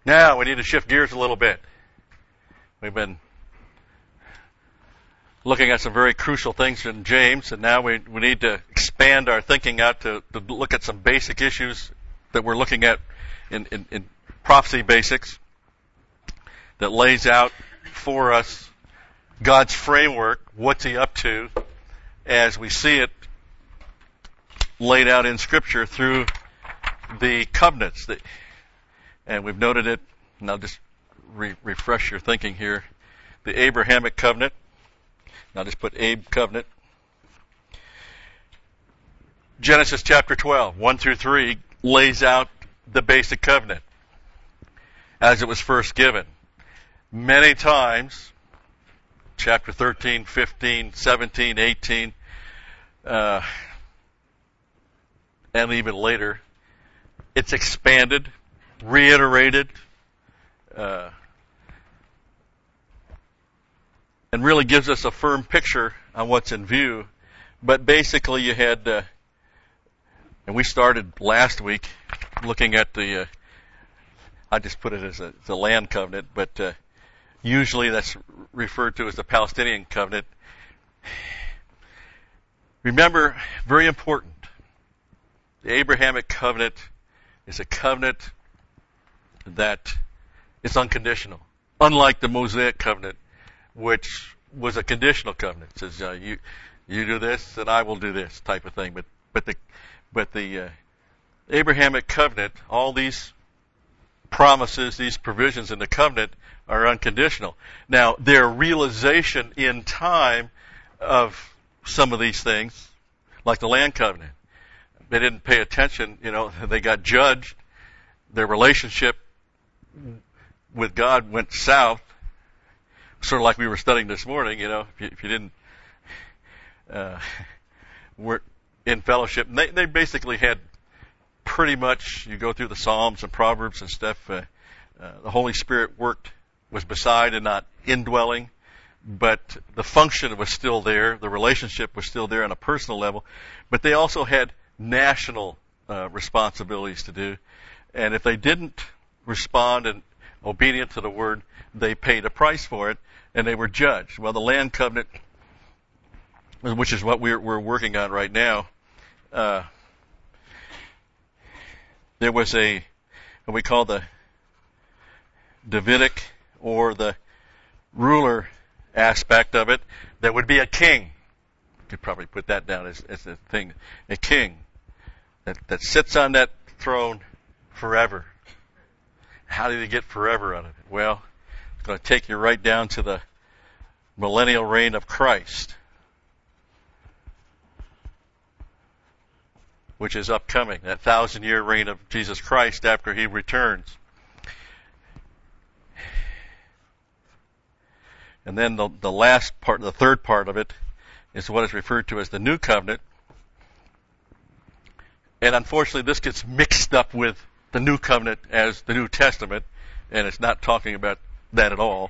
Now we need to shift gears a little bit. We've been looking at some very crucial things in James, and now we need to expand our thinking out to look at some basic issues that we're looking at in prophecy basics that lays out for us God's framework, what's He up to, as we see it laid out in Scripture through the covenants. And we've noted it, and I'll just refresh your thinking here. The Abrahamic covenant, and I'll just put Abe covenant. Genesis chapter 12, 1 through 3, lays out the basic covenant as it was first given. Many times, chapter 13, 15, 17, 18, and even later, it's expanded, reiterated, and really gives us a firm picture on what's in view. But basically you had, and we started last week looking at I just put it as the land covenant, but usually that's referred to as the Palestinian covenant. Remember, very important, the Abrahamic covenant is a covenant that is unconditional, unlike the Mosaic covenant, which was a conditional covenant. It says, you do this and I will do this type of thing. But the Abrahamic covenant, all these promises, these provisions in the covenant are unconditional. Now, their realization in time of some of these things, like the land covenant, they didn't pay attention, they got judged. Their relationship with God went south, sort of like we were studying this morning, if you didn't, were in fellowship. They basically had pretty much, you go through the Psalms and Proverbs and stuff, the Holy Spirit was beside and not indwelling, but the function was still there, the relationship was still there on a personal level, but they also had national responsibilities to do, and if they didn't respond and obedient to the word, they paid a price for it, and they were judged. Well, the land covenant, which is what we're working on right now, there was what we call the Davidic, or the ruler aspect of it. There would be a king. You could probably put that down as a thing. A king that sits on that throne forever. How did he get forever out of it? Well, it's going to take you right down to the millennial reign of Christ, which is upcoming, that 1,000-year reign of Jesus Christ after He returns. And then the last part, the third part of it, is what is referred to as the New Covenant. And unfortunately, this gets mixed up with the New Covenant as the New Testament, and it's not talking about that at all.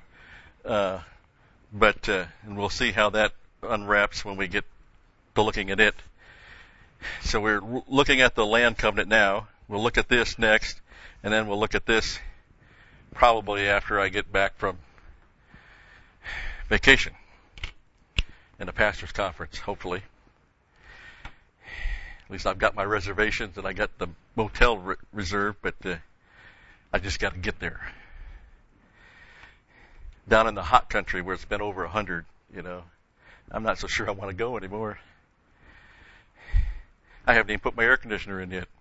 But and we'll see how that unwraps when we get to looking at it. So we're looking at the land covenant now. We'll look at this next, and then we'll look at this probably after I get back from vacation and a pastor's conference, hopefully. At least I've got my reservations and I got the motel reserved, but I just got to get there. Down in the hot country where it's been over 100, I'm not so sure I want to go anymore. I haven't even put my air conditioner in yet.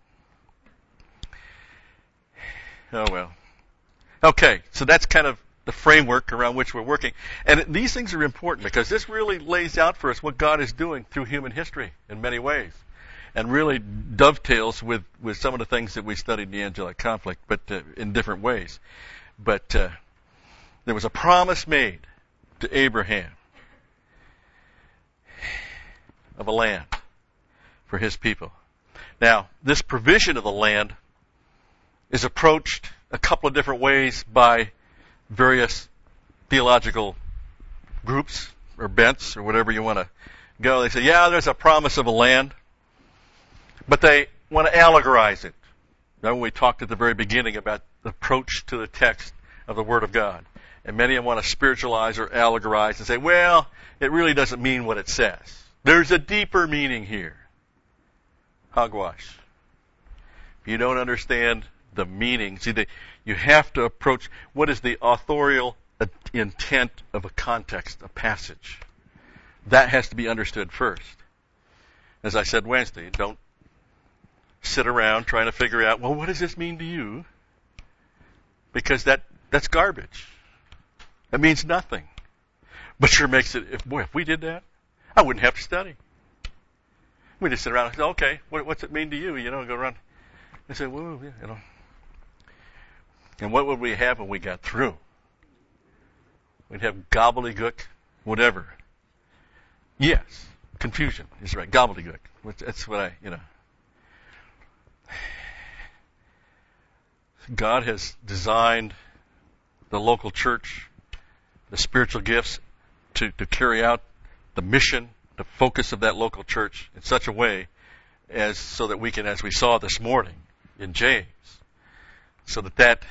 Oh well. Okay, so that's kind of the framework around which we're working. And these things are important because this really lays out for us what God is doing through human history in many ways. And really dovetails with some of the things that we studied in the angelic conflict, but in different ways. But there was a promise made to Abraham of a land for his people. Now, this provision of the land is approached a couple of different ways by various theological groups or bents or whatever you want to go. They say, yeah, there's a promise of a land, but they want to allegorize it. Now, when we talked at the very beginning about the approach to the text of the Word of God, and many of them want to spiritualize or allegorize and say, well, it really doesn't mean what it says. There's a deeper meaning here. Hogwash. If you don't understand the meaning, you have to approach what is the authorial intent of a context, a passage. That has to be understood first. As I said Wednesday, don't sit around trying to figure out, well, what does this mean to you? Because that's garbage. That means nothing. But sure makes it, if we did that, I wouldn't have to study. We just sit around and say, okay, what's it mean to you? Go around and say, whoa, yeah. And what would we have when we got through? We'd have gobbledygook, whatever. Yes, confusion is right. Gobbledygook. That's what God has designed the local church, the spiritual gifts, to carry out the mission, the focus of that local church in such a way so that we can, as we saw this morning in James, so that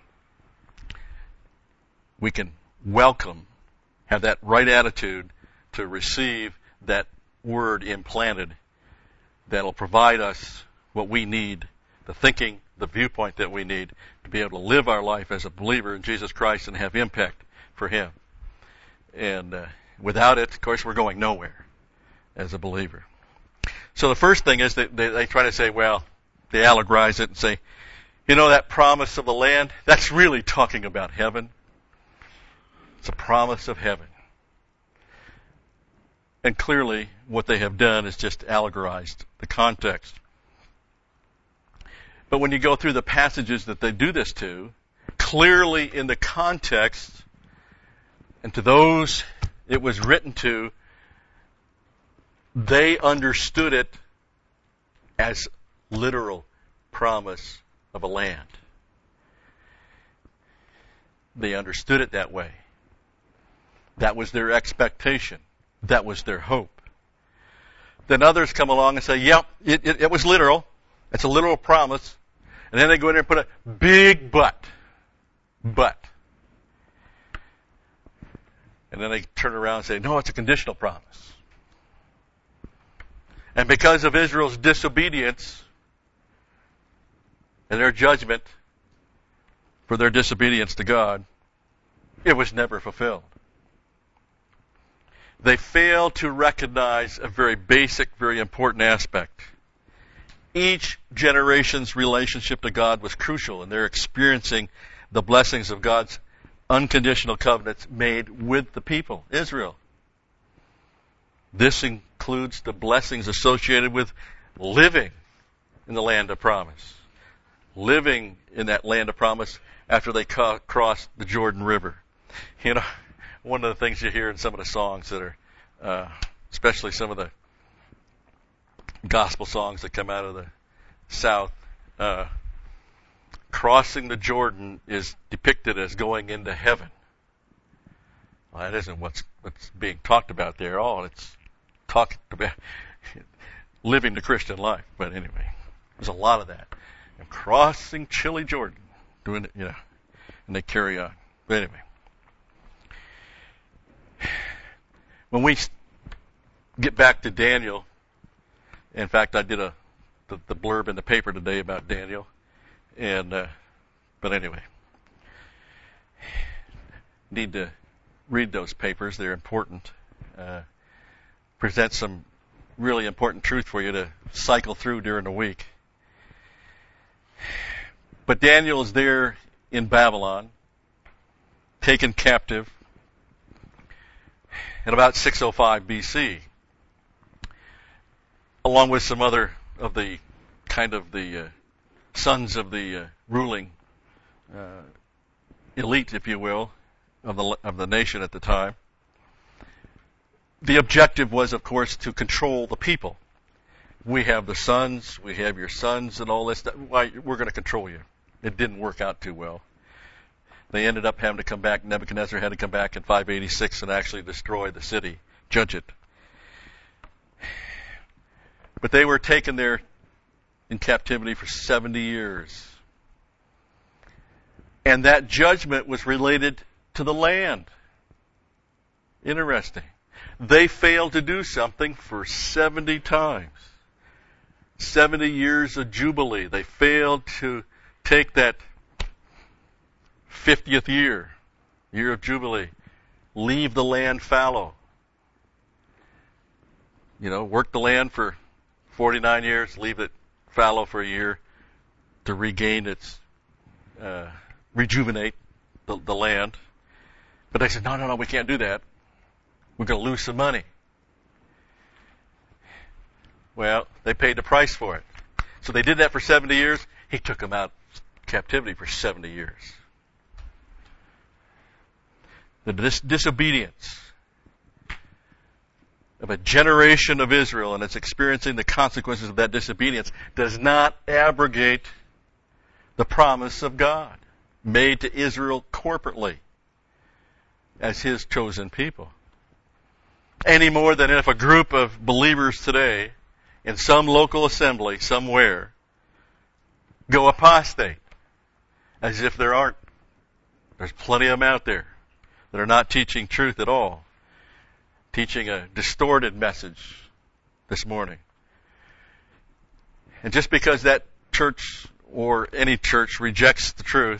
we can welcome, have that right attitude to receive that word implanted that'll provide us what we need, the thinking, the viewpoint that we need to be able to live our life as a believer in Jesus Christ and have impact for Him. And without it, of course, we're going nowhere as a believer. So the first thing is that they try to say, well, they allegorize it and say, that promise of the land, that's really talking about heaven. It's a promise of heaven. And clearly, what they have done is just allegorized the context. But when you go through the passages that they do this to, clearly in the context, and to those it was written to, they understood it as literal promise of a land. They understood it that way. That was their expectation. That was their hope. Then others come along and say, yep, it was literal. It's a literal promise. And then they go in there and put a big but. But. And then they turn around and say, no, it's a conditional promise. And because of Israel's disobedience and their judgment for their disobedience to God, it was never fulfilled. They fail to recognize a very basic, very important aspect. Each generation's relationship to God was crucial, and they're experiencing the blessings of God's unconditional covenants made with the people, Israel. This includes the blessings associated with living in the land of promise. Living in that land of promise after they crossed the Jordan River. One of the things you hear in some of the songs that are, especially some of the gospel songs that come out of the South, crossing the Jordan is depicted as going into heaven. Well, that isn't what's being talked about there at all. It's talking about living the Christian life. But anyway, there's a lot of that. And crossing chilly Jordan, doing it, and they carry on. But anyway, when we get back to Daniel, in fact, I did the blurb in the paper today about Daniel, and but anyway, need to read those papers. They're important. Present some really important truth for you to cycle through during the week. But Daniel is there in Babylon, taken captive in about 605 BC, along with some other of the sons of the ruling elite, if you will, of the nation at the time. The objective was, of course, to control the people. We have the sons, we have your sons, and all this stuff. Why, we're going to control you. It didn't work out too well. They ended up having to come back. Nebuchadnezzar had to come back in 586 and actually destroy the city, judge it. But they were taken there in captivity for 70 years. And that judgment was related to the land. Interesting. They failed to do something for 70 times. 70 years of Jubilee. They failed to take that 50th year of Jubilee, leave the land fallow. Work the land for 49 years, leave it fallow for a year to regain its, rejuvenate the land. But they said, no, we can't do that. We're going to lose some money. Well, they paid the price for it. So they did that for 70 years. He took them out of captivity for 70 years. The disobedience of a generation of Israel and it's experiencing the consequences of that disobedience does not abrogate the promise of God made to Israel corporately as His chosen people. Any more than if a group of believers today in some local assembly somewhere go apostate, as if there aren't. There's plenty of them out there that are not teaching truth at all, teaching a distorted message this morning. And just because that church or any church rejects the truth,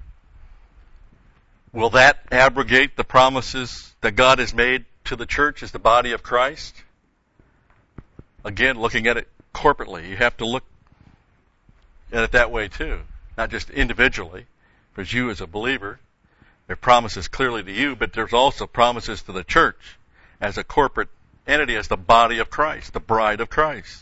will that abrogate the promises that God has made to the church as the body of Christ? Again, looking at it corporately, you have to look at it that way too, not just individually. For you as a believer, there are promises clearly to you, but there's also promises to the church as a corporate entity, as the body of Christ, the bride of Christ.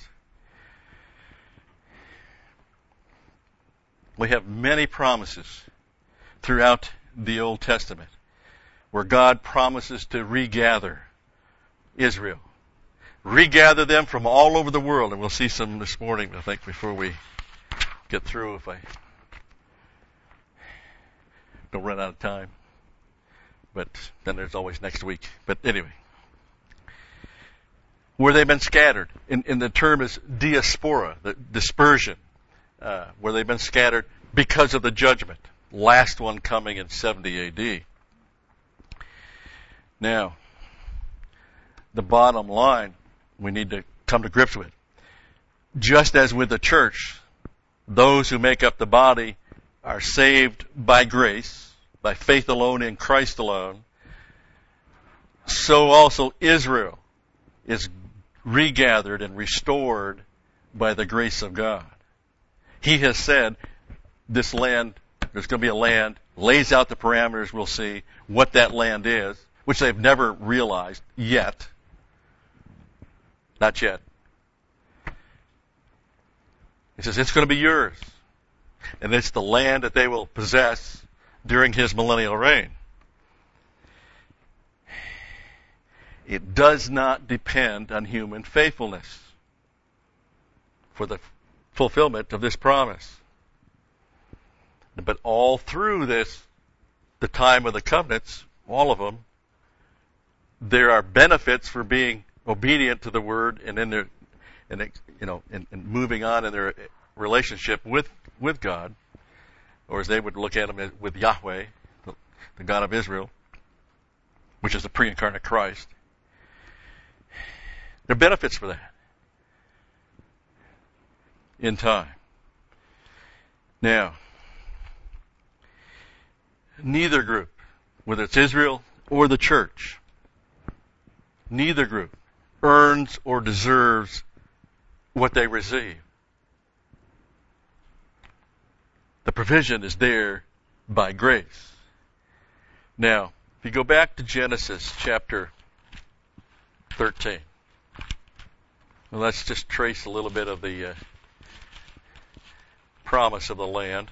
We have many promises throughout the Old Testament where God promises to regather Israel. Regather them from all over the world. And we'll see some this morning, I think, before we get through, if I don't run out of time. But then there's always next week. But anyway. Where they've been scattered. And the term is diaspora, the dispersion. Where they've been scattered because of the judgment. Last one coming in 70 A.D. Now, the bottom line we need to come to grips with. Just as with the church, those who make up the body are saved by grace, by faith alone in Christ alone, so also Israel is regathered and restored by the grace of God. He has said, this land, there's going to be a land, lays out the parameters, we'll see what that land is, which they've never realized yet. Not yet. He says, it's going to be yours. And it's the land that they will possess during His millennial reign. It does not depend on human faithfulness for the fulfillment of this promise. But all through this, the time of the covenants, all of them, there are benefits for being obedient to the word and in their, and moving on in their relationship with God, or as they would look at him with Yahweh, the God of Israel, which is the pre-incarnate Christ. There are benefits for that in time. Now, neither group, whether it's Israel or the church, neither group earns or deserves what they receive. The provision is there by grace. Now, if you go back to Genesis chapter 13, well, let's just trace a little bit of the promise of the land.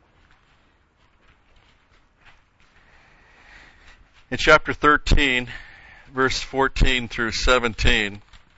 In chapter 13, verse 14 through 17,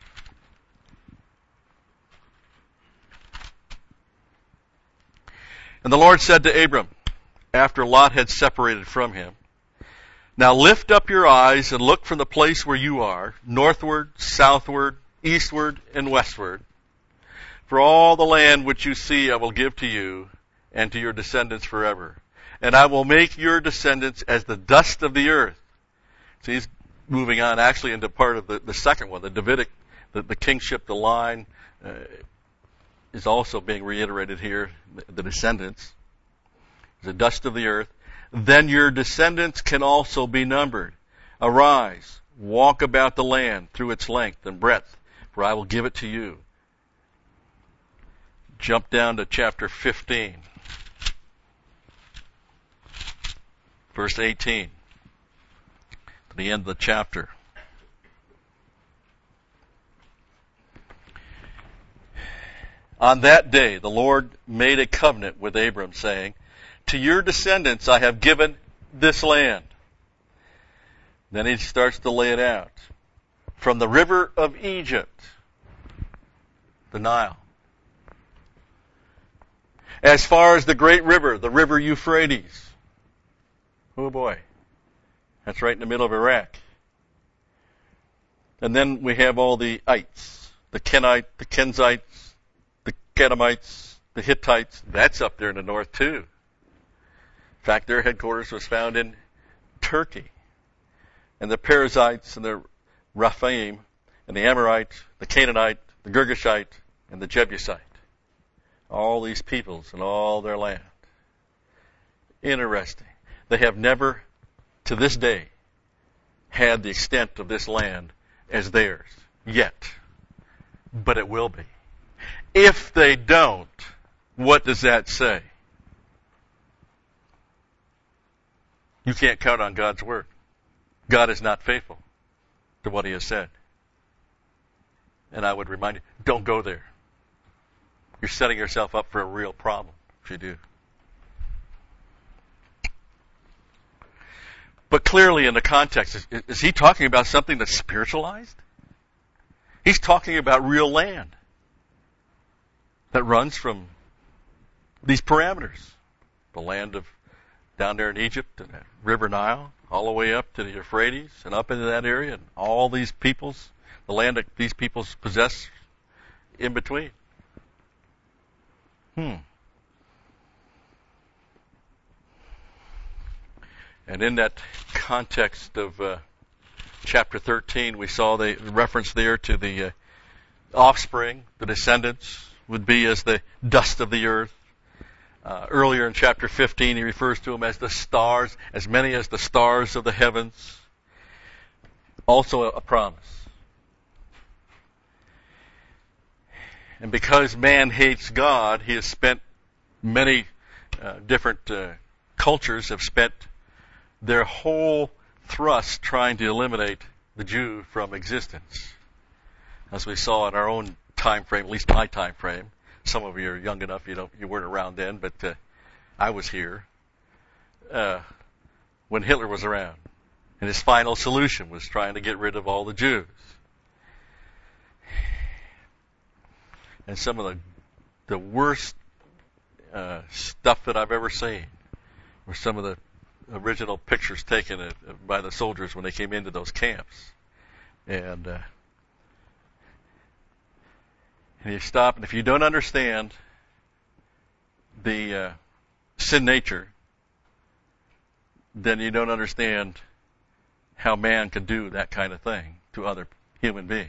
and the Lord said to Abram, after Lot had separated from him, now lift up your eyes and look from the place where you are, northward, southward, eastward, and westward. For all the land which you see I will give to you and to your descendants forever. And I will make your descendants as the dust of the earth. So he's moving on actually into part of the second one, the Davidic, the kingship, the line, is also being reiterated here, the descendants. The dust of the earth. Then your descendants can also be numbered. Arise, walk about the land through its length and breadth, for I will give it to you. Jump down to chapter 15, verse 18, to the end of the chapter. On that day, the Lord made a covenant with Abram, saying, to your descendants I have given this land. Then he starts to lay it out. From the river of Egypt, the Nile, as far as the great river, the river Euphrates. Oh boy. That's right in the middle of Iraq. And then we have all the ites, the Kenite, the Kenzites, the Kedemites, the Hittites. That's up there in the north too. In fact, their headquarters was found in Turkey. And the Perizzites and the Rephaim and the Amorite, the Canaanite, the Girgashite, and the Jebusite. All these peoples and all their land. Interesting. They have never, to this day, had the extent of this land as theirs. Yet. But it will be. If they don't, what does that say? You can't count on God's word. God is not faithful to what he has said. And I would remind you, don't go there. You're setting yourself up for a real problem if you do. But clearly in the context, is he talking about something that's spiritualized? He's talking about real land that runs from these parameters. The land of down there in Egypt and the River Nile, all the way up to the Euphrates and up into that area, and all these peoples, the land that these peoples possess in between. And in that context of chapter 13, we saw the reference there to the offspring, the descendants, would be as the dust of the earth. Earlier in chapter 15, he refers to them as the stars, as many as the stars of the heavens. Also a promise. And because man hates God, he has spent many different cultures have spent their whole thrust trying to eliminate the Jew from existence. As we saw in our own time frame, at least my time frame. Some of you are young enough, you weren't around then, but I was here when Hitler was around. And his final solution was trying to get rid of all the Jews. And some of the worst stuff that I've ever seen were some of the original pictures taken by the soldiers when they came into those camps. And you stop, and if you don't understand the sin nature, then you don't understand how man can do that kind of thing to other human beings.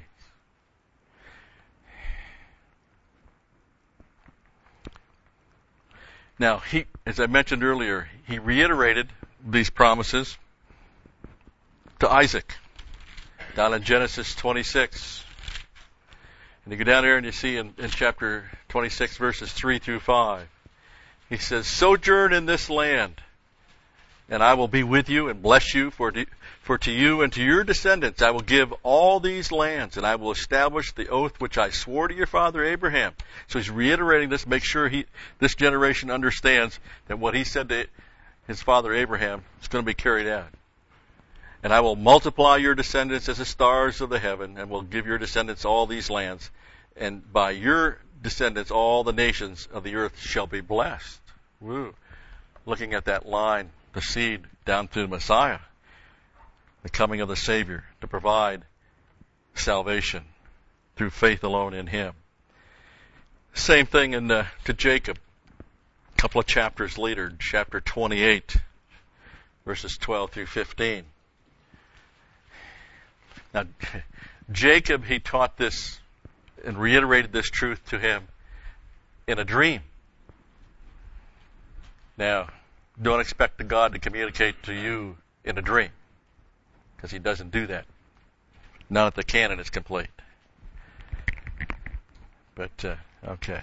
Now, as I mentioned earlier, he reiterated these promises to Isaac down in Genesis 26. And you go down there and you see in chapter 26, verses 3 through 5, he says, sojourn in this land, and I will be with you and bless you, for to you and to your descendants I will give all these lands, and I will establish the oath which I swore to your father Abraham. So he's reiterating this, make sure this generation understands that what he said to his father Abraham is going to be carried out. And I will multiply your descendants as the stars of the heaven, and will give your descendants all these lands. And by your descendants, all the nations of the earth shall be blessed. Woo. Looking at that line, the seed down to Messiah, the coming of the Savior to provide salvation through faith alone in Him. Same thing to Jacob. A couple of chapters later, chapter 28, verses 12 through 15. Now, Jacob, he taught this and reiterated this truth to him in a dream. Now, don't expect the God to communicate to you in a dream, because he doesn't do that. Not if the canon is complete. But, okay.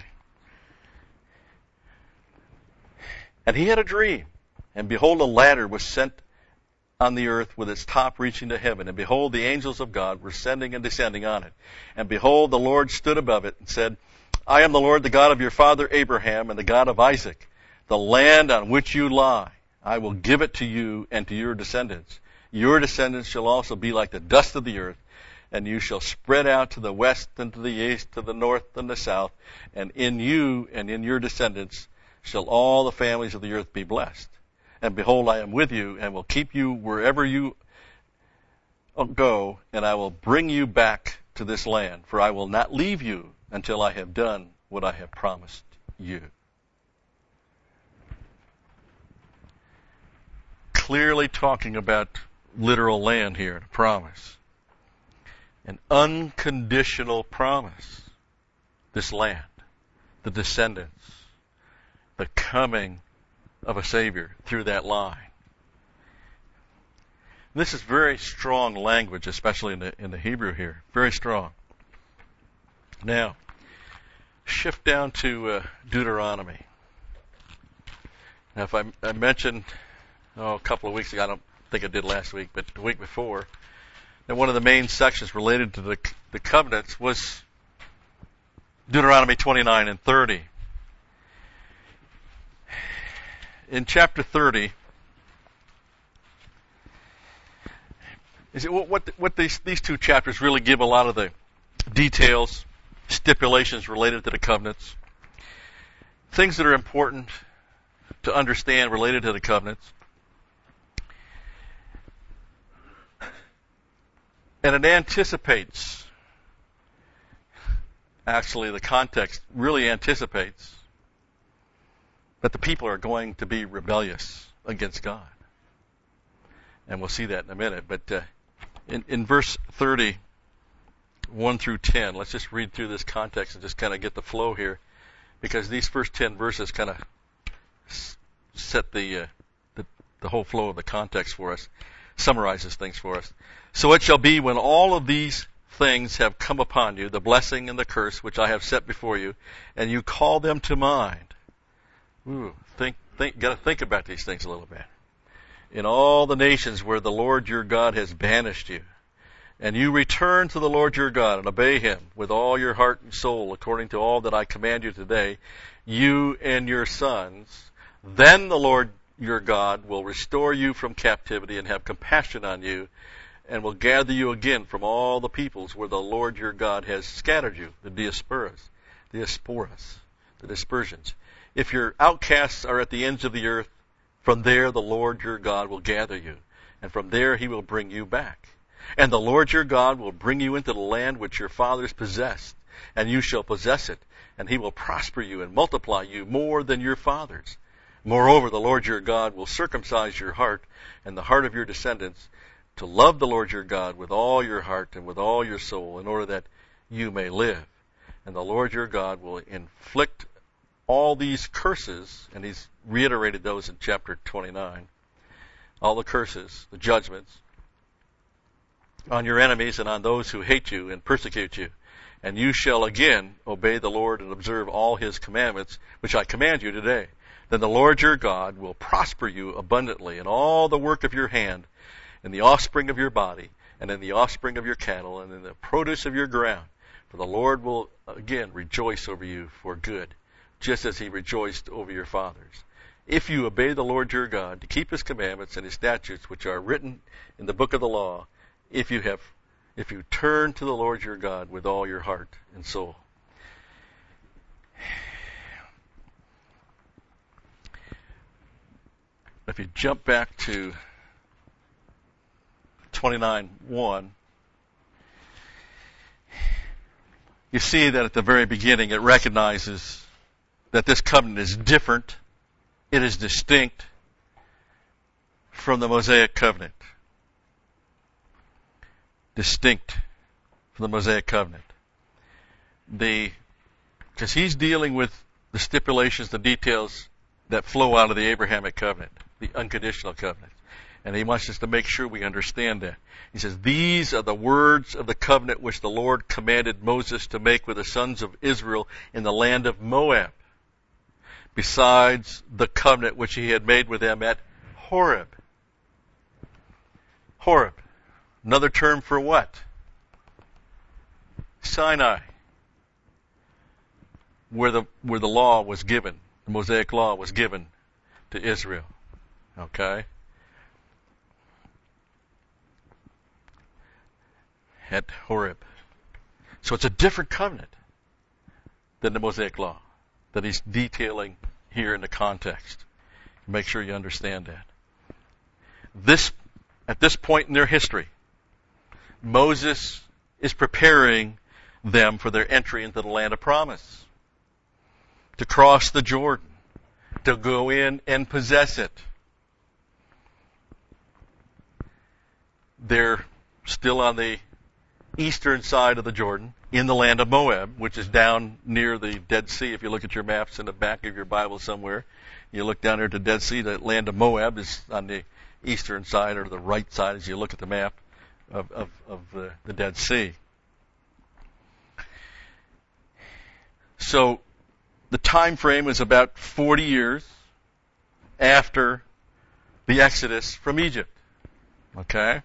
And he had a dream, and behold, a ladder was sent on the earth with its top reaching to heaven. And behold, the angels of God were ascending and descending on it. And behold, the Lord stood above it and said, I am the Lord, the God of your father Abraham and the God of Isaac. The land on which you lie, I will give it to you and to your descendants. Your descendants shall also be like the dust of the earth, and you shall spread out to the west and to the east, to the north and the south, and in you and in your descendants shall all the families of the earth be blessed. And behold, I am with you and will keep you wherever you go, and I will bring you back to this land, for I will not leave you until I have done what I have promised you. Clearly talking about literal land here, a promise. An unconditional promise. This land, the descendants, the coming of a Savior through that line. This is very strong language, especially in the Hebrew here. Very strong. Now, shift down to Deuteronomy. Now, if I mentioned a couple of weeks ago, I don't think I did last week, but the week before, that one of the main sections related to the covenants was Deuteronomy 29 and 30. In chapter 30, what these two chapters really give a lot of the details, stipulations related to the covenants, things that are important to understand related to the covenants. And it anticipates, actually the context really anticipates, that the people are going to be rebellious against God. And we'll see that in a minute. But in verse 30, 1 through 10, let's just read through this context and just kind of get the flow here, because these first 10 verses kind of set the whole flow of the context for us, summarizes things for us. So it shall be when all of these things have come upon you, the blessing and the curse which I have set before you, and you call them to mind. Gotta think about these things a little bit. In all the nations where the Lord your God has banished you, and you return to the Lord your God and obey him with all your heart and soul, according to all that I command you today, you and your sons, then the Lord your God will restore you from captivity and have compassion on you, and will gather you again from all the peoples where the Lord your God has scattered you, the diasporas, the dispersions. If your outcasts are at the ends of the earth, from there the Lord your God will gather you, and from there he will bring you back. And the Lord your God will bring you into the land which your fathers possessed, and you shall possess it, and he will prosper you and multiply you more than your fathers. Moreover, the Lord your God will circumcise your heart and the heart of your descendants to love the Lord your God with all your heart and with all your soul, in order that you may live. And the Lord your God will inflict all these curses, and he's reiterated those in chapter 29, all the curses, the judgments, on your enemies and on those who hate you and persecute you. And you shall again obey the Lord and observe all his commandments, which I command you today. Then the Lord your God will prosper you abundantly in all the work of your hand, in the offspring of your body, and in the offspring of your cattle, and in the produce of your ground. For the Lord will again rejoice over you for good, just as he rejoiced over your fathers. If you obey the Lord your God to keep his commandments and his statutes, which are written in the book of the law, if you turn to the Lord your God with all your heart and soul. If you jump back to 29:1, you see that at the very beginning it recognizes that this covenant is different. It is distinct from the Mosaic covenant. Distinct from the Mosaic covenant. Because he's dealing with the stipulations, the details that flow out of the Abrahamic covenant, the unconditional covenant. And he wants us to make sure we understand that. He says, these are the words of the covenant which the Lord commanded Moses to make with the sons of Israel in the land of Moab, besides the covenant which he had made with them at Horeb. Horeb. Another term for what? Sinai. Where the law was given, the Mosaic law was given to Israel. Okay? At Horeb. So it's a different covenant than the Mosaic law that he's detailing here in the context. Make sure you understand that. At this point in their history, Moses is preparing them for their entry into the land of promise, to cross the Jordan, to go in and possess it. They're still on the eastern side of the Jordan, in the land of Moab, which is down near the Dead Sea. If you look at your maps in the back of your Bible somewhere, you look down there at the Dead Sea, the land of Moab is on the eastern side, or the right side as you look at the map of the Dead Sea. So the time frame is about 40 years after the Exodus from Egypt. Okay?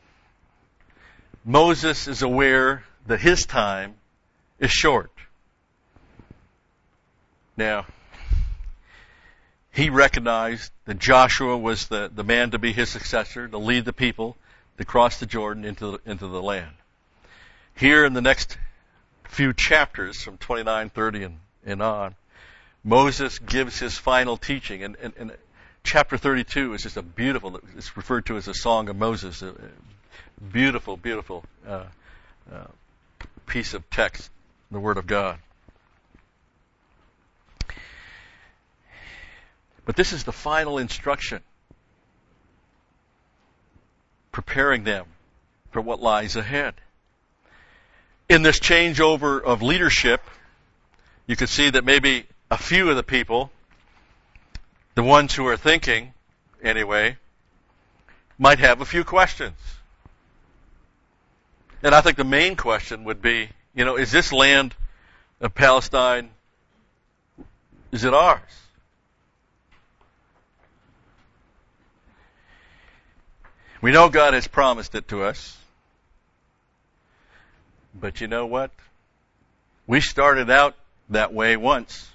Moses is aware that his time is short. Now, he recognized that Joshua was the man to be his successor, to lead the people to cross the Jordan into the land. Here in the next few chapters, from 29, 30, and on, Moses gives his final teaching. And chapter 32 is just it's referred to as a Song of Moses. Beautiful, beautiful piece of text, the Word of God. But this is the final instruction, preparing them for what lies ahead. In this changeover of leadership, you could see that maybe a few of the people, the ones who are thinking, anyway, might have a few questions. And I think the main question would be, is this land of Palestine, is it ours? We know God has promised it to us. But you know what? We started out that way once.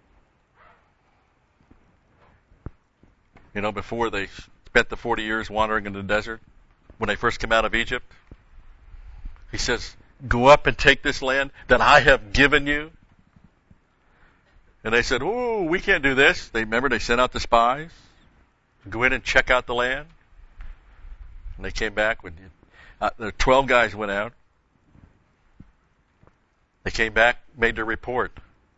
Before they spent the 40 years wandering in the desert, when they first came out of Egypt. He says, go up and take this land that I have given you. And they said, oh, we can't do this. They sent out the spies to go in and check out the land. And they came back. The 12 guys went out. They came back, made their report.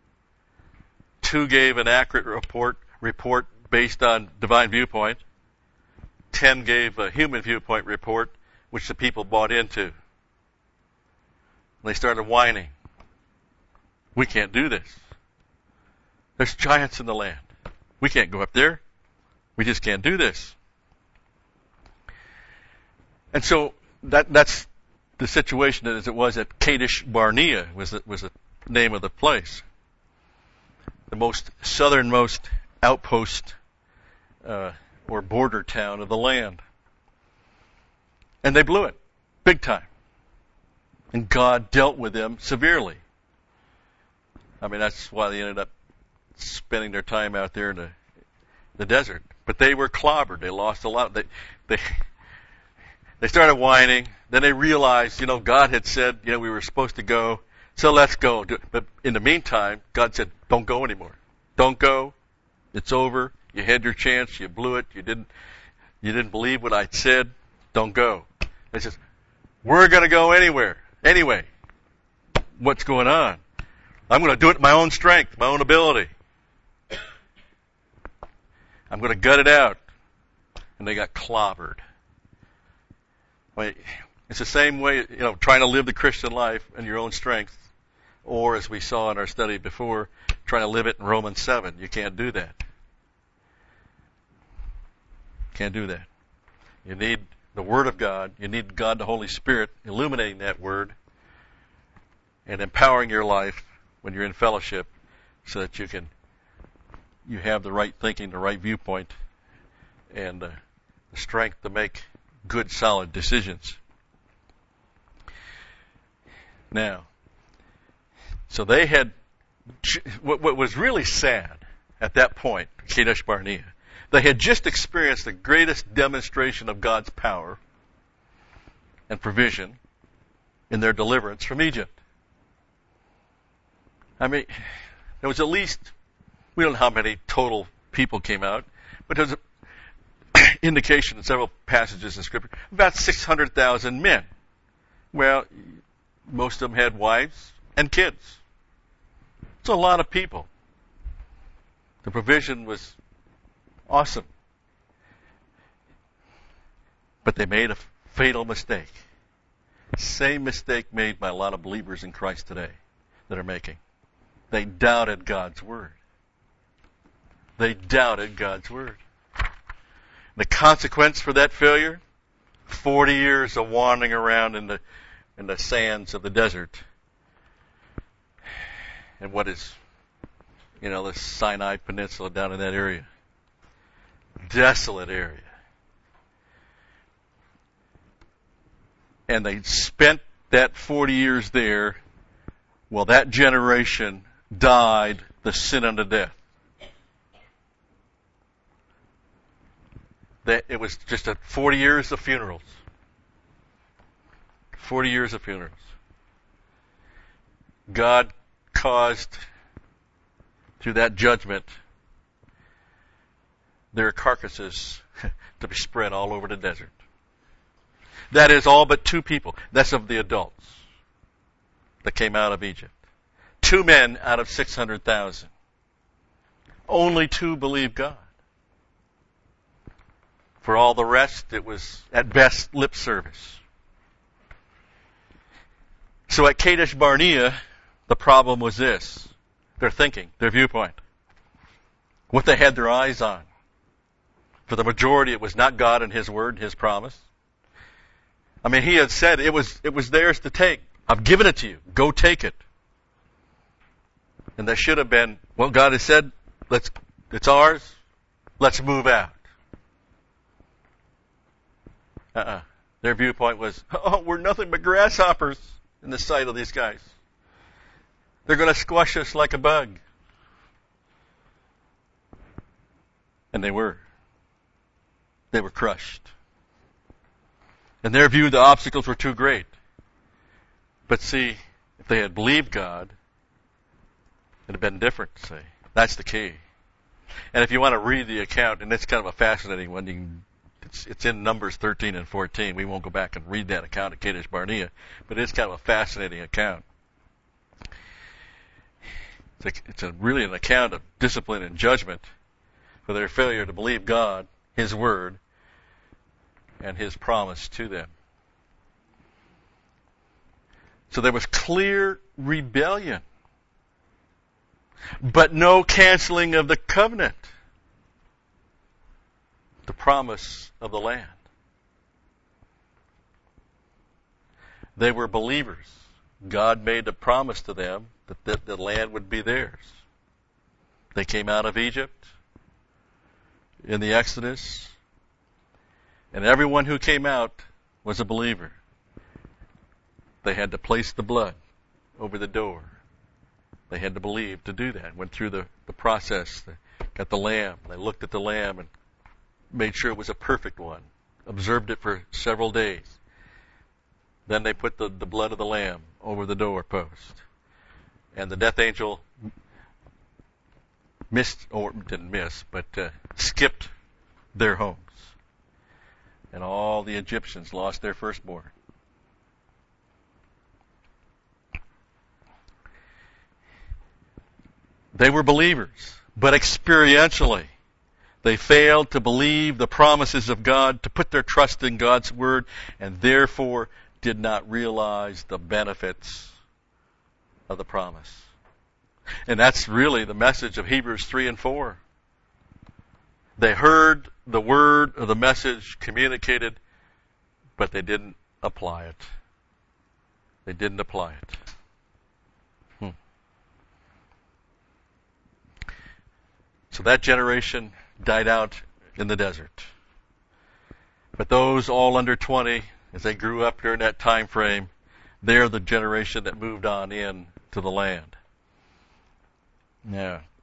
2 gave an accurate report based on divine viewpoint. 10 gave a human viewpoint report, which the people bought into. They started whining. We can't do this. There's giants in the land. We can't go up there. We just can't do this. And so that's the situation as it was at Kadesh Barnea was the name of the place. The most southernmost outpost or border town of the land. And they blew it. Big time. And God dealt with them severely. That's why they ended up spending their time out there in the desert. But they were clobbered. They lost a lot. They started whining. Then they realized, God had said, we were supposed to go. So let's go. But in the meantime, God said, don't go anymore. Don't go. It's over. You had your chance. You blew it. You didn't believe what I said. Don't go. They says, we're going to go anyway. what's going on. I'm going to do it in my own strength, my own ability. I'm going to gut it out. And they got clobbered. I mean, it's the same way, trying to live the Christian life in your own strength, or as we saw in our study before, trying to live it in Romans 7. You can't do that. Can't do that. You need the Word of God. You need God, the Holy Spirit, illuminating that Word and empowering your life when you're in fellowship so that you have the right thinking, the right viewpoint, and the strength to make good, solid decisions. Now, so they had, what was really sad at that point, Kadesh Barnea, they had just experienced the greatest demonstration of God's power and provision in their deliverance from Egypt. I mean, there was at least, we don't know how many total people came out, but there was an indication in several passages in Scripture, about 600,000 men. Well, most of them had wives and kids. It's a lot of people. The provision was awesome. But they made a fatal mistake. Same mistake made by a lot of believers in Christ today that are making. They doubted God's Word. They doubted God's Word. The consequence for that failure? 40 years of wandering around in the sands of the desert. And what is, the Sinai Peninsula down in that area. Desolate area. And they spent that 40 years there. Well, that generation died the sin unto death. It was just 40 years of funerals. 40 years of funerals. God caused, through that judgment, their carcasses to be spread all over the desert. That is all but 2 people. That's of the adults that came out of Egypt. 2 men out of 600,000. Only 2 believed God. For all the rest, it was at best lip service. So at Kadesh Barnea, the problem was this. Their thinking, their viewpoint. What they had their eyes on. For the majority, it was not God and His Word, His promise. I mean, He had said it was theirs to take. I've given it to you. Go take it. And there should have been, well, God has said, it's ours. Let's move out. Their viewpoint was, we're nothing but grasshoppers in the sight of these guys. They're going to squash us like a bug. And they were. They were crushed. In their view, the obstacles were too great. But see, if they had believed God, it would have been different, see. That's the key. And if you want to read the account, and it's kind of a fascinating one, it's in Numbers 13 and 14. We won't go back and read that account at Kadesh Barnea, but it's kind of a fascinating account. It's really an account of discipline and judgment for their failure to believe God, His Word, and His promise to them. So there was clear rebellion, but no canceling of the covenant, the promise of the land. They were believers. God made a promise to them that the land would be theirs. They came out of Egypt in the Exodus, and everyone who came out was a believer. They had to place the blood over the door. They had to believe to do that. Went through the process. They got the lamb. They looked at the lamb and made sure it was a perfect one. Observed it for several days. Then they put the blood of the lamb over the doorpost. And the death angel skipped their homes. And all the Egyptians lost their firstborn. They were believers, but experientially, they failed to believe the promises of God, to put their trust in God's Word, and therefore did not realize the benefits of the promise. And that's really the message of Hebrews 3 and 4. They heard the word or the message communicated, but they didn't apply it. They didn't apply it. So that generation died out in the desert. But those all under 20, as they grew up during that time frame, they're the generation that moved on in to the land. Yeah.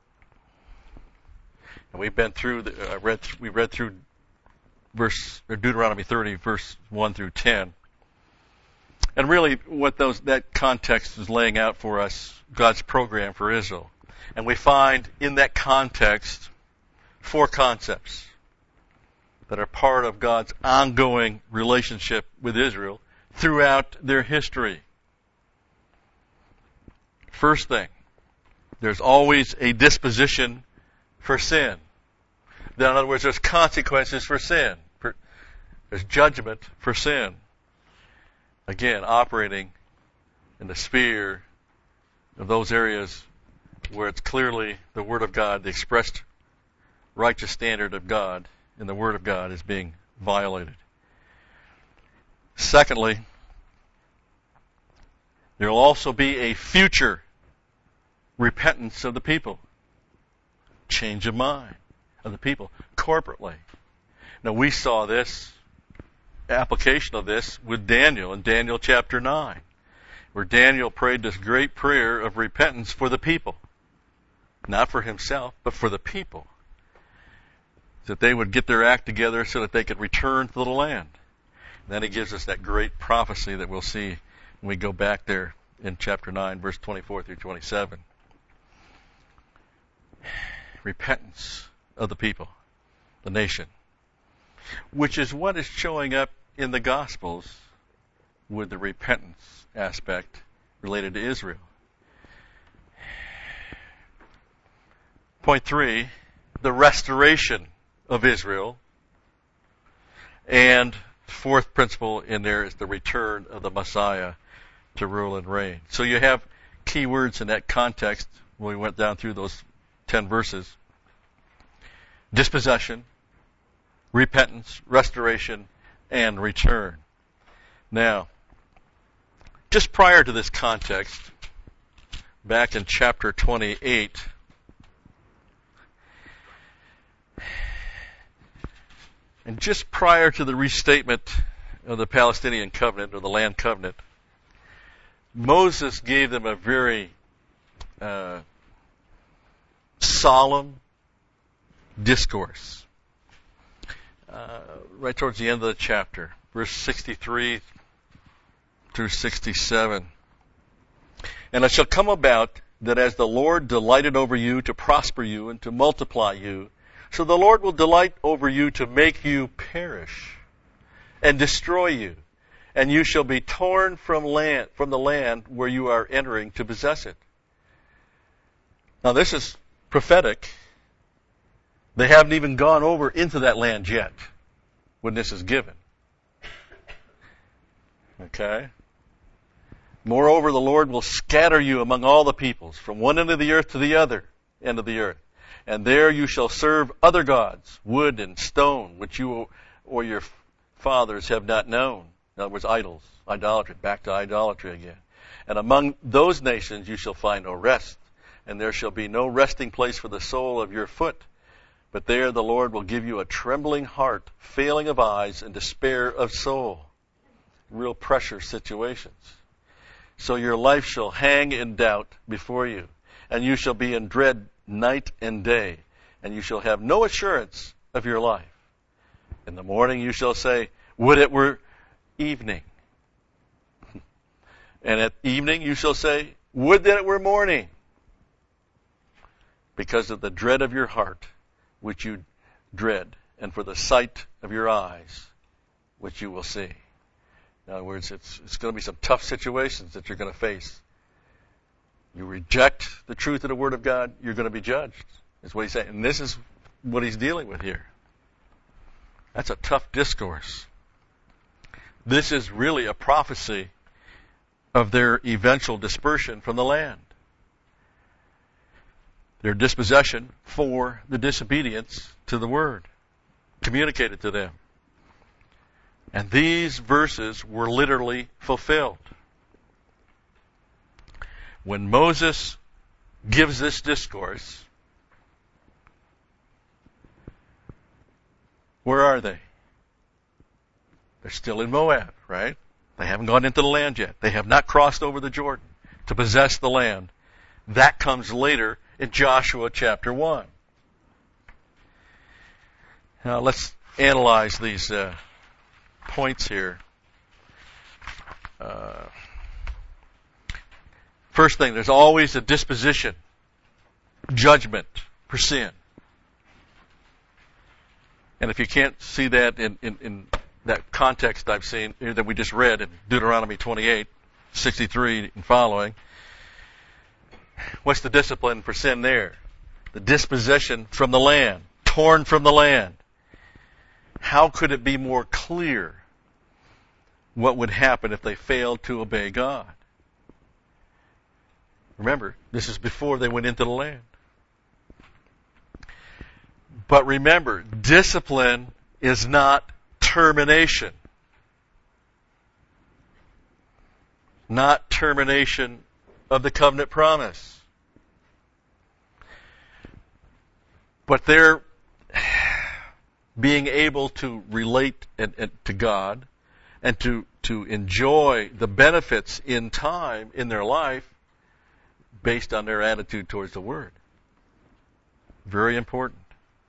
And we've been through we read through Deuteronomy 30, verse 1 through 10. And really what that context is laying out for us, God's program for Israel. And we find in that context 4 concepts that are part of God's ongoing relationship with Israel throughout their history. First thing, there's always a disposition for sin. In other words, there's consequences for sin. There's judgment for sin. Again, operating in the sphere of those areas where it's clearly the Word of God, the expressed righteous standard of God in the Word of God is being violated. Secondly, there will also be a future repentance of the people. Change of mind of the people corporately. Now we saw this application of this with Daniel in Daniel chapter 9, where Daniel prayed this great prayer of repentance for the people. Not for himself, but for the people. That they would get their act together so that they could return to the land. And then he gives us that great prophecy that we'll see when we go back there in chapter 9, verse 24 through 27. Repentance of the people, the nation. Which is what is showing up in the Gospels with the repentance aspect related to Israel. Point 3, the restoration of Israel. And fourth principle in there is the return of the Messiah to rule and reign. So you have key words in that context when we went down through those 10 verses. Dispossession, repentance, restoration, and return. Now, just prior to this context, back in chapter 28, and just prior to the restatement of the Palestinian covenant, or the land covenant, Moses gave them a very solemn discourse. Right towards the end of the chapter, verse 63 through 67. And it shall come about that as the Lord delighted over you to prosper you and to multiply you, so the Lord will delight over you to make you perish and destroy you, and you shall be torn from the land where you are entering to possess it. Now this is prophetic. They haven't even gone over into that land yet when this is given. Okay? Moreover, the Lord will scatter you among all the peoples, from one end of the earth to the other end of the earth. And there you shall serve other gods, wood and stone, which you or your fathers have not known. In other words, idols, idolatry, back to idolatry again. And among those nations you shall find no rest, and there shall be no resting place for the sole of your foot. But there the Lord will give you a trembling heart, failing of eyes, and despair of soul. Real pressure situations. So your life shall hang in doubt before you, and you shall be in dread night and day, and you shall have no assurance of your life. In the morning you shall say, would it were evening. And at evening you shall say, would that it were morning. Because of the dread of your heart, which you dread, and for the sight of your eyes, which you will see. In other words, it's going to be some tough situations that you're going to face. You reject the truth of the Word of God, you're going to be judged. That's what he's saying. And this is what he's dealing with here. That's a tough discourse. This is really a prophecy of their eventual dispersion from the land. Their dispossession for the disobedience to the Word communicated to them. And these verses were literally fulfilled. When Moses gives this discourse, where are they? They're still in Moab, right? They haven't gone into the land yet. They have not crossed over the Jordan to possess the land. That comes later in Joshua chapter 1. Now let's analyze these points here. First thing, there's always a disposition, judgment for sin. And if you can't see that in that context I've seen, that we just read in Deuteronomy 28, 63 and following, what's the discipline for sin there? The dispossession from the land, torn from the land. How could it be more clear what would happen if they failed to obey God? Remember, this is before they went into the land. But remember, discipline is not termination. Not termination of the covenant promise. But they're being able to relate to God and to enjoy the benefits in time in their life based on their attitude towards the Word. Very important.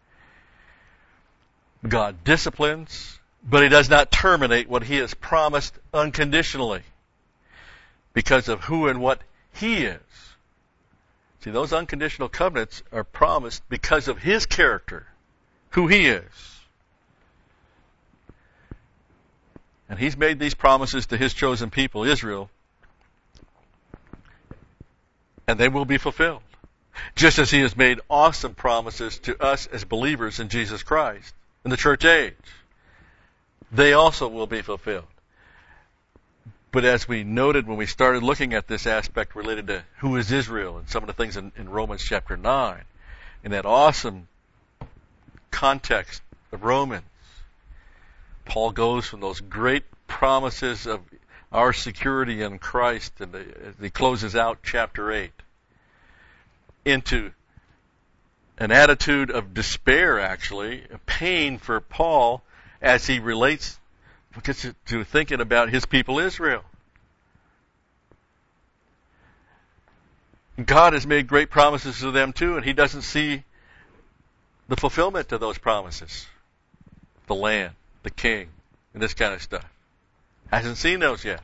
God disciplines, but He does not terminate what He has promised unconditionally because of who and what He is. See, those unconditional covenants are promised because of His character, who He is. And He's made these promises to His chosen people, Israel, and they will be fulfilled. Just as He has made awesome promises to us as believers in Jesus Christ in the church age. They also will be fulfilled. But as we noted when we started looking at this aspect related to who is Israel and some of the things in Romans chapter 9, in that awesome context of Romans, Paul goes from those great promises of our security in Christ, and he closes out chapter 8, into an attitude of despair, actually, a pain for Paul as he relates to thinking about his people Israel. God has made great promises to them too, and he doesn't see the fulfillment of those promises. The land, the king, and this kind of stuff. Hasn't seen those yet.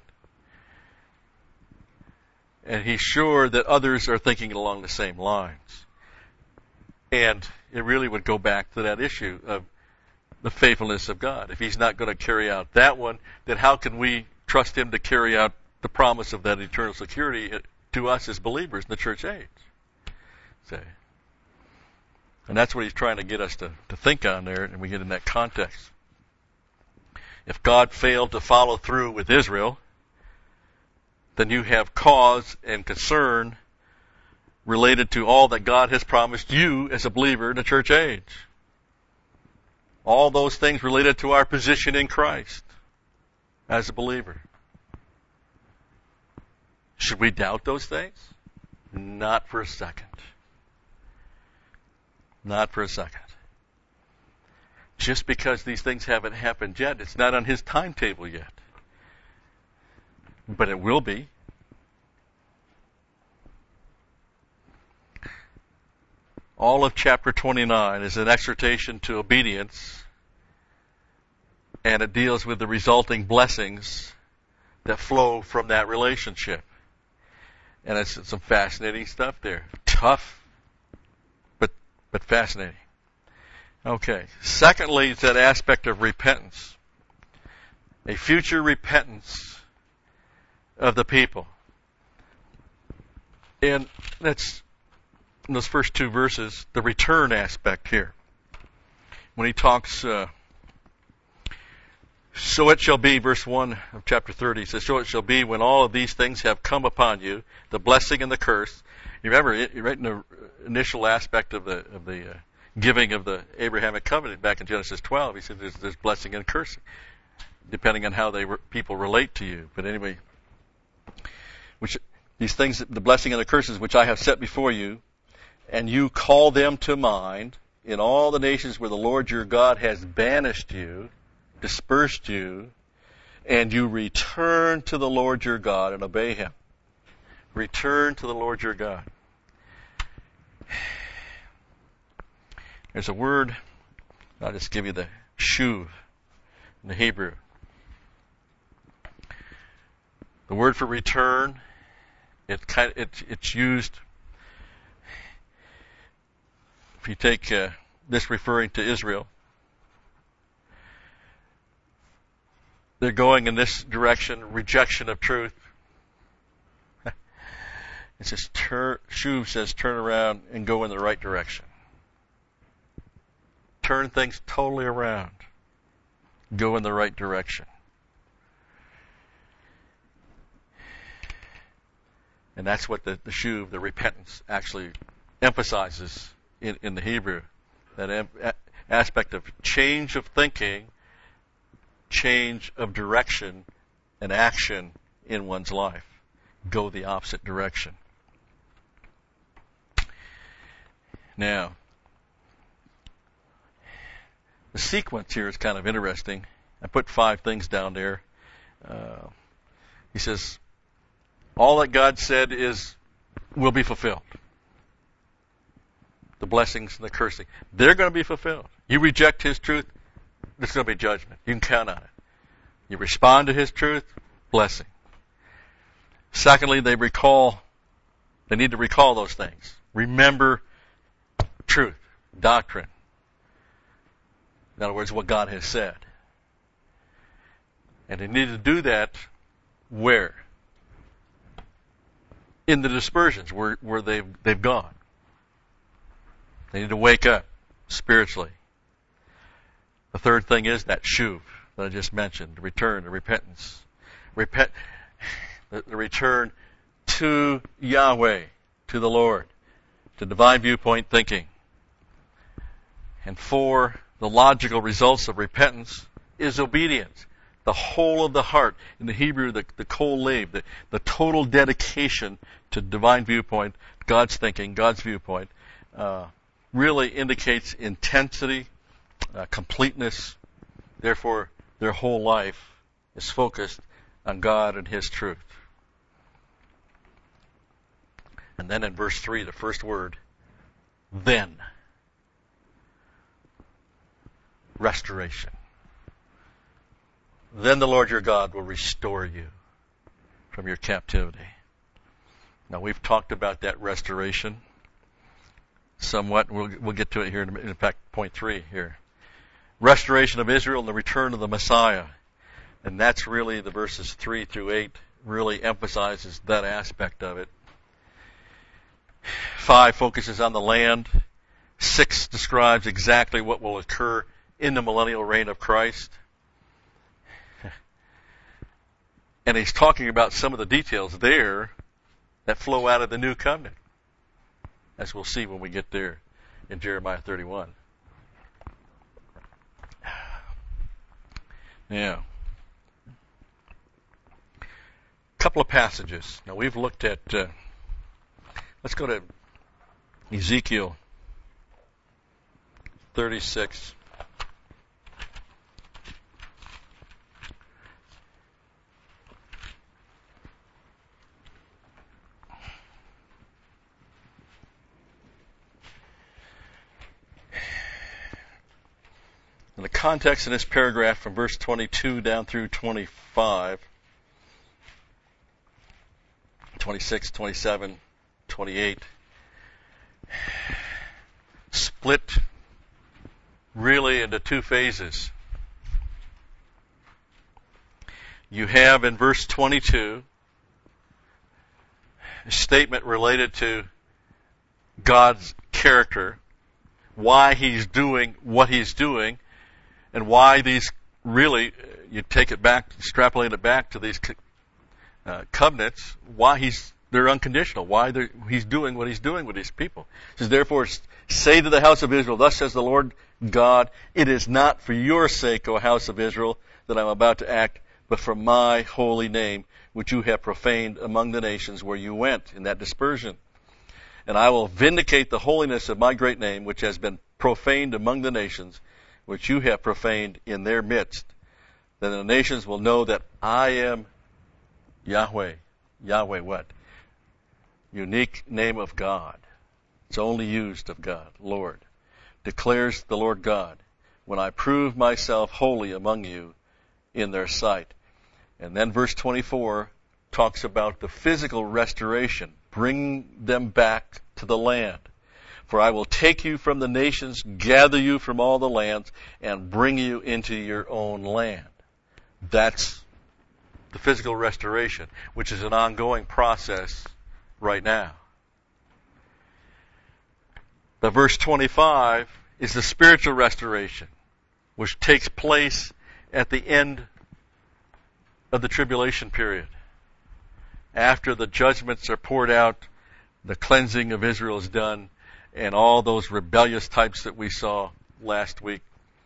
And he's sure that others are thinking along the same lines. And it really would go back to that issue of the faithfulness of God. If He's not going to carry out that one, then how can we trust Him to carry out the promise of that eternal security to us as believers in the church age? See? And that's what He's trying to get us to think on there, and we get in that context. If God failed to follow through with Israel, then you have cause and concern related to all that God has promised you as a believer in the church age. All those things related to our position in Christ as a believer. Should we doubt those things? Not for a second. Not for a second. Just because these things haven't happened yet, it's not on His timetable yet. But it will be. All of chapter 29 is an exhortation to obedience, and it deals with the resulting blessings that flow from that relationship. And it's some fascinating stuff there. Tough, but fascinating. Okay. Secondly, it's that aspect of repentance. A future repentance of the people. And that's, in those first two verses, the return aspect here. When he talks, so it shall be, verse 1 of chapter 30, he says, so it shall be when all of these things have come upon you, the blessing and the curse. You remember, right in the initial aspect of the giving of the Abrahamic covenant back in Genesis 12, he said there's blessing and cursing, depending on how people relate to you. But anyway, these things, the blessing and the curses which I have set before you, and you call them to mind in all the nations where the Lord your God has banished you, dispersed you, and you return to the Lord your God and obey Him. Return to the Lord your God. There's a word, I'll just give you the shuv in the Hebrew. The word for return, it's used, if you take this referring to Israel, they're going in this direction, rejection of truth. It says, shuv says turn around and go in the right direction. Turn things totally around. Go in the right direction. And that's what the shuv, the repentance, actually emphasizes in the Hebrew. That aspect of change of thinking, change of direction, and action in one's life. Go the opposite direction. Now, the sequence here is kind of interesting. I put 5 things down there. He says, all that God said will be fulfilled. The blessings and the cursing. They're going to be fulfilled. You reject His truth, there's going to be judgment. You can count on it. You respond to His truth, blessing. Secondly, they need to recall those things. Remember truth, doctrine. In other words, what God has said. And they need to do that where? In the dispersions, where they've gone. They need to wake up spiritually. The third thing is that shuv that I just mentioned, the return, the repentance. The return to Yahweh, to the Lord, to divine viewpoint thinking. And 4, the logical results of repentance is obedience. The whole of the heart. In the Hebrew, the kol lev, the total dedication to divine viewpoint, God's thinking, God's viewpoint, really indicates intensity, completeness. Therefore, their whole life is focused on God and His truth. And then in verse 3, the first word, then. Restoration. Then the Lord your God will restore you from your captivity. Now we've talked about that restoration somewhat. We'll get to it here in fact, point 3 here. Restoration of Israel and the return of the Messiah. And that's really the verses 3 through 8 really emphasizes that aspect of it. 5 focuses on the land. 6 describes exactly what will occur in the millennial reign of Christ. And he's talking about some of the details there that flow out of the new covenant, as we'll see when we get there in Jeremiah 31. Now, a couple of passages. Now we've looked at, let's go to Ezekiel 36. In the context in this paragraph from verse 22 down through 25, 26, 27, 28, split really into 2 phases. You have in verse 22 statement related to God's character, why He's doing what He's doing, and why these really, you take it back, extrapolate it back to these covenants, why they're unconditional, why He's doing what He's doing with these people. It says, therefore, say to the house of Israel, thus says the Lord God, it is not for your sake, O house of Israel, that I'm about to act, but for my holy name, which you have profaned among the nations where you went in that dispersion. And I will vindicate the holiness of my great name, which has been profaned among the nations, which you have profaned in their midst. Then the nations will know that I am Yahweh. Yahweh what? Unique name of God. It's only used of God, Lord. Declares the Lord God, when I prove myself holy among you in their sight. And then verse 24 talks about the physical restoration. Bring them back to the land. For I will take you from the nations, gather you from all the lands, and bring you into your own land. That's the physical restoration, which is an ongoing process right now. But verse 25 is the spiritual restoration, which takes place at the end of the tribulation period. After the judgments are poured out, the cleansing of Israel is done, and all those rebellious types that we saw last week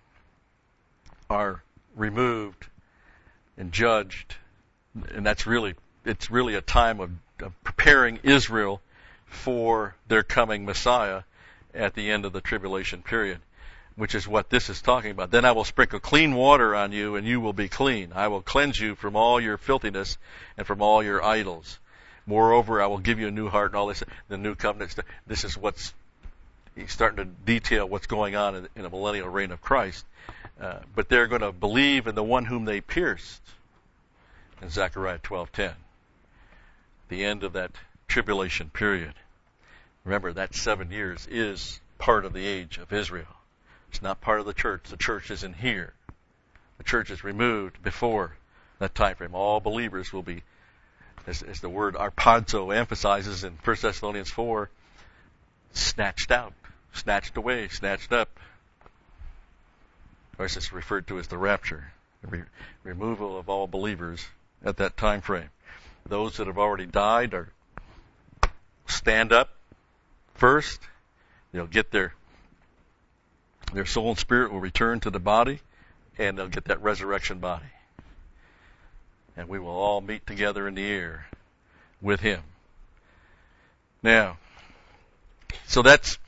are removed and judged. And it's really a time of preparing Israel for their coming Messiah at the end of the tribulation period, which is what this is talking about. Then I will sprinkle clean water on you, and you will be clean. I will cleanse you from all your filthiness and from all your idols. Moreover, I will give you a new heart and all this, the new covenant. This is he's starting to detail what's going on in the millennial reign of Christ. But they're going to believe in the one whom they pierced in Zechariah 12:10. The end of that tribulation period. Remember, that 7 years is part of the age of Israel. It's not part of the church. The church isn't here. The church is removed before that time frame. All believers will be, as the word arpazo emphasizes in 1 Thessalonians 4, snatched out, snatched away, snatched up. Of course, it's referred to as the rapture, the removal of all believers at that time frame. Those that have already died stand up first. They'll get their soul and spirit will return to the body, and they'll get that resurrection body. And we will all meet together in the air with Him. Now, so that's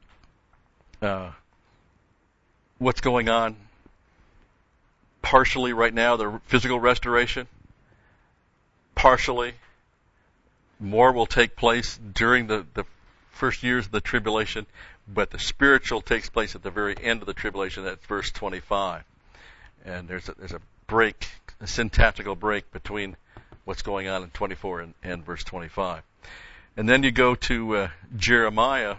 what's going on partially right now, the physical restoration. Partially, more will take place during the first years of the tribulation, but the spiritual takes place at the very end of the tribulation. That's verse 25. And there's a break, a syntactical break between what's going on in 24 and verse 25. And then you go to Jeremiah,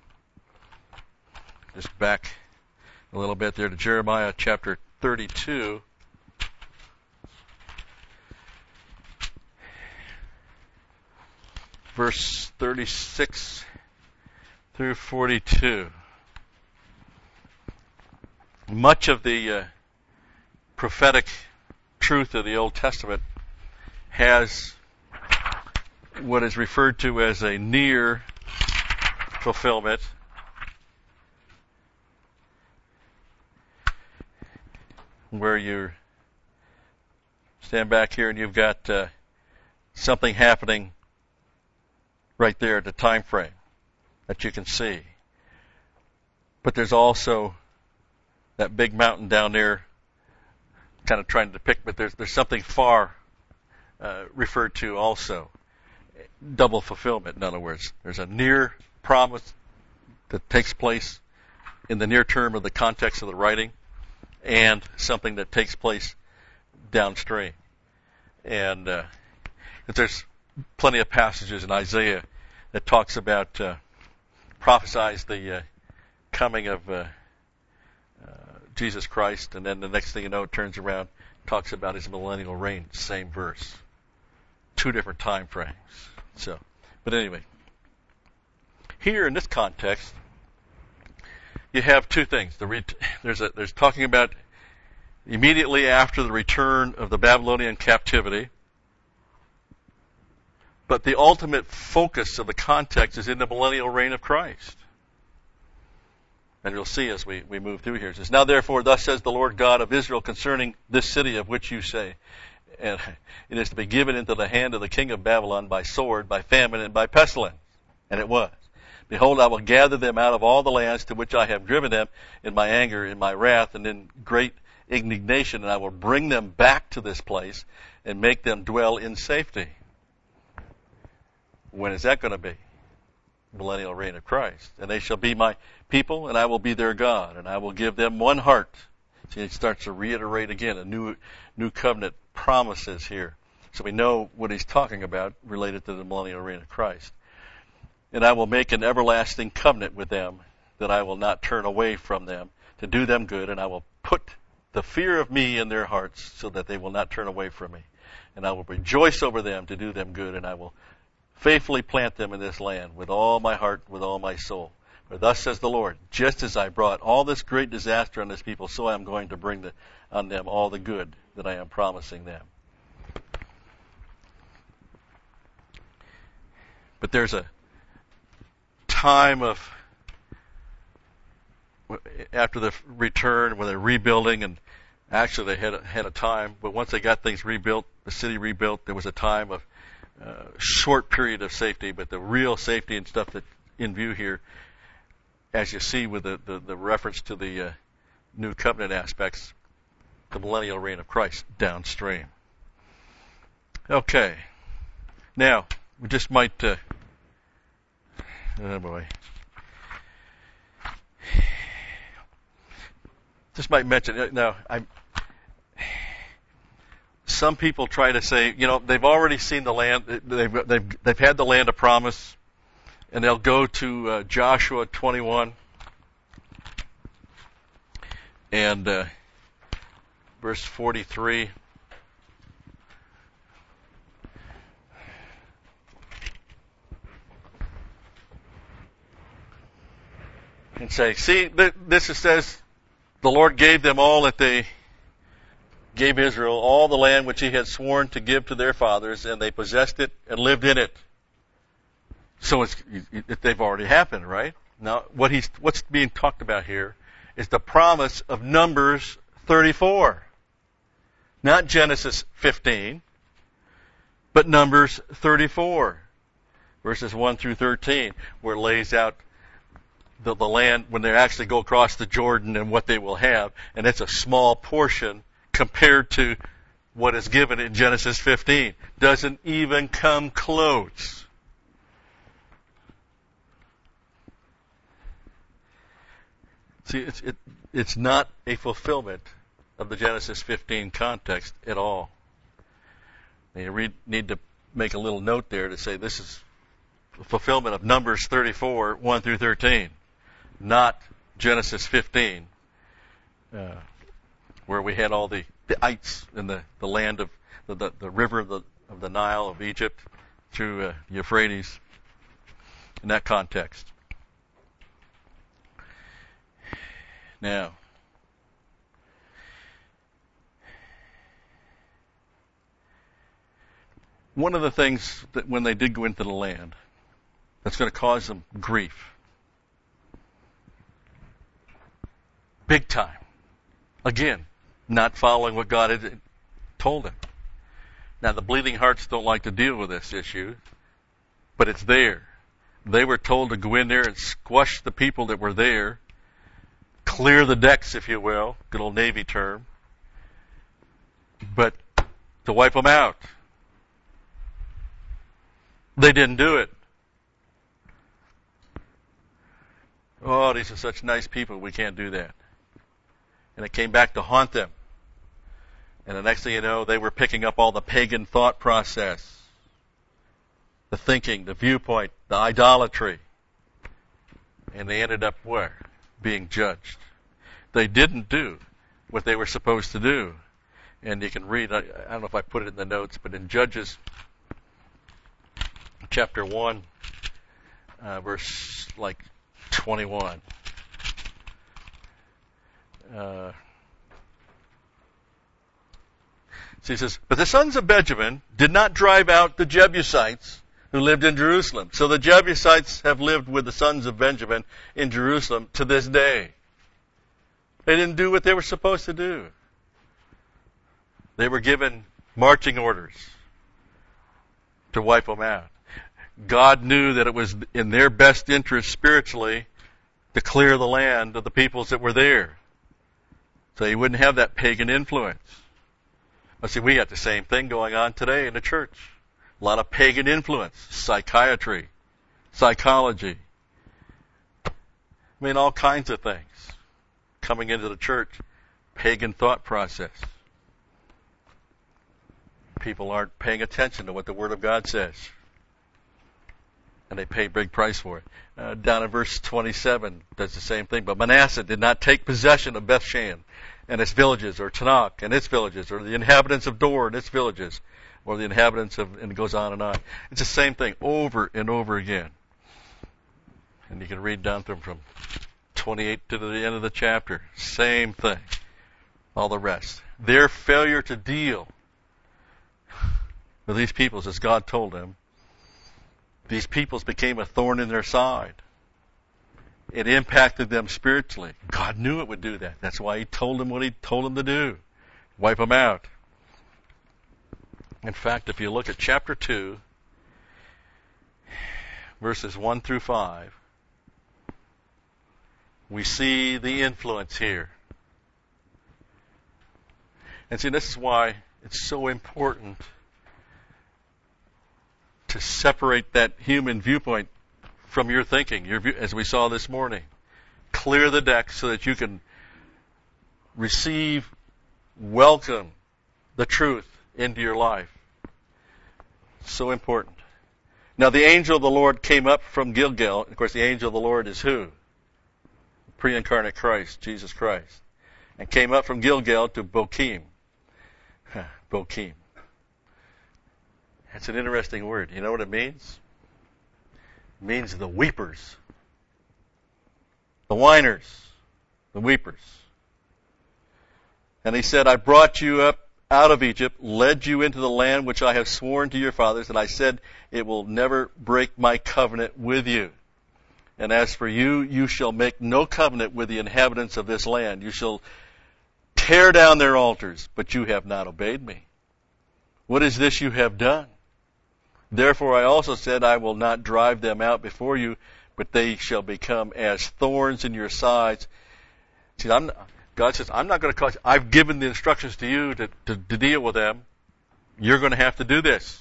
just back a little bit there to Jeremiah chapter 32. Verse 36 through 42. Much of the prophetic truth of the Old Testament has what is referred to as a near fulfillment. Where you stand back here and you've got something happening right there at the time frame that you can see. But there's also that big mountain down there, kind of trying to depict, but there's something far referred to also. Double fulfillment, in other words. There's a near promise that takes place in the near term of the context of the writing, and something that takes place downstream. And there's plenty of passages in Isaiah that talks about, prophesies the coming of Jesus Christ, and then the next thing you know, it turns around, talks about His millennial reign, same verse. Two different time frames. So, But anyway, here in this context, you have two things. There's talking about immediately after the return of the Babylonian captivity, but the ultimate focus of the context is in the millennial reign of Christ. And you'll see as we move through here. It says, "Now therefore, thus says the Lord God of Israel concerning this city of which you say, and it is to be given into the hand of the king of Babylon by sword, by famine, and by pestilence." And it was. "Behold, I will gather them out of all the lands to which I have driven them in my anger, in my wrath, and in great indignation, and I will bring them back to this place and make them dwell in safety." When is that going to be? Millennial reign of Christ. "And they shall be my people, and I will be their God, and I will give them one heart." See, it starts to reiterate again a new covenant promises here. So we know what he's talking about related to the millennial reign of Christ. "And I will make an everlasting covenant with them, that I will not turn away from them, to do them good, and I will put the fear of me in their hearts, so that they will not turn away from me. And I will rejoice over them to do them good, and I will faithfully plant them in this land with all my heart, with all my soul. For thus says the Lord, just as I brought all this great disaster on this people, so I am going to bring on them all the good that I am promising them." But there's a time of, after the return, when they're rebuilding, and actually they had a time, but once they got things rebuilt, the city rebuilt, there was a time of short period of safety, but the real safety and stuff that's in view here, as you see with the reference to the new covenant aspects, the millennial reign of Christ downstream. Okay. Now, we just might, oh boy. Just might mention, now, some people try to say, they've already seen the land, they've had the land of promise, and they'll go to Joshua 21 and verse 43. And say, see, this says the Lord gave them all that they gave Israel, all the land which he had sworn to give to their fathers, and they possessed it and lived in it. So they've already happened, right? Now, what's being talked about here is the promise of Numbers 34. Not Genesis 15, but Numbers 34, verses 1 through 13, where it lays out the land when they actually go across the Jordan and what they will have, and it's a small portion compared to what is given in Genesis 15. Doesn't even come close. See, it's not a fulfillment of the Genesis 15 context at all. And you need to make a little note there to say this is a fulfillment of Numbers 34, 1 through 13, not Genesis 15, where we had all the ites in the land of the river of the Nile of Egypt through Euphrates in that context. Now, one of the things that when they did go into the land, that's going to cause them grief. Big time. Again, not following what God had told them. Now, the bleeding hearts don't like to deal with this issue, but it's there. They were told to go in there and squash the people that were there, clear the decks, if you will, good old Navy term, but to wipe them out. They didn't do it. Oh, these are such nice people, we can't do that. And it came back to haunt them. And the next thing you know, they were picking up all the pagan thought process, the thinking, the viewpoint, the idolatry. And they ended up where? Being judged. They didn't do what they were supposed to do. And you can read, I don't know if I put it in the notes, but in Judges chapter 1, verse like 21. So he says, but the sons of Benjamin did not drive out the Jebusites who lived in Jerusalem. So the Jebusites have lived with the sons of Benjamin in Jerusalem to this day. They didn't do what they were supposed to do. They were given marching orders to wipe them out. God knew that it was in their best interest spiritually to clear the land of the peoples that were there, so he wouldn't have that pagan influence. But see, we got the same thing going on today in the church. A lot of pagan influence, psychiatry, psychology. I mean, all kinds of things coming into the church. Pagan thought process. People aren't paying attention to what the Word of God says. And they pay a big price for it. Down in verse 27, does the same thing. But Manasseh did not take possession of Bethshan and its villages, or Tanakh and its villages, or the inhabitants of Dor and its villages, or the inhabitants of, and it goes on and on. It's the same thing over and over again. And you can read down from 28 to the end of the chapter. Same thing. All the rest. Their failure to deal with these peoples, as God told them, these peoples became a thorn in their side. It impacted them spiritually. God knew it would do that. That's why he told them what he told them to do. Wipe them out. In fact, if you look at chapter 2, verses 1 through 5, we see the influence here. And see, this is why it's so important to separate that human viewpoint from your thinking, your view, as we saw this morning. Clear the deck so that you can receive, welcome the truth into your life. So important. Now the angel of the Lord came up from Gilgal. Of course, the angel of the Lord is who? Pre-incarnate Christ, Jesus Christ. And came up from Gilgal to Bochim. Bochim. That's an interesting word. You know what it means? It means the weepers. The whiners. The weepers. And he said, I brought you up out of Egypt, led you into the land which I have sworn to your fathers, and I said, it will never break my covenant with you. And as for you, you shall make no covenant with the inhabitants of this land. You shall tear down their altars, but you have not obeyed me. What is this you have done? Therefore I also said, I will not drive them out before you, but they shall become as thorns in your sides. See, God says, I'm not going to cause you. I've given the instructions to you to deal with them. You're going to have to do this.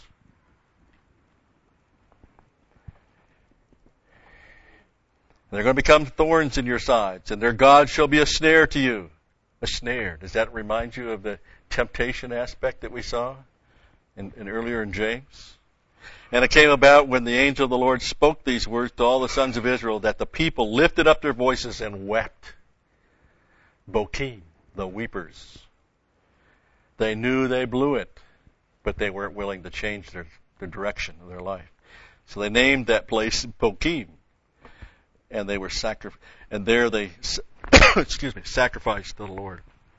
They're going to become thorns in your sides, and their God shall be a snare to you. A snare. Does that remind you of the temptation aspect that we saw earlier in James? And it came about when the angel of the Lord spoke these words to all the sons of Israel that the people lifted up their voices and wept. Bochim, the weepers. They knew they blew it, but they weren't willing to change their direction of their life. So they named that place Bochim. And they were and there they sacrificed to the Lord.